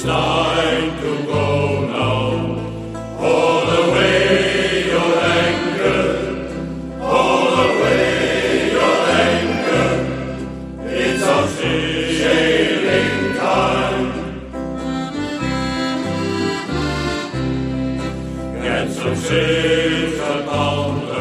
time to go now. Hold away your anger, hold away your anger. It's our sailing time. Get some sails down.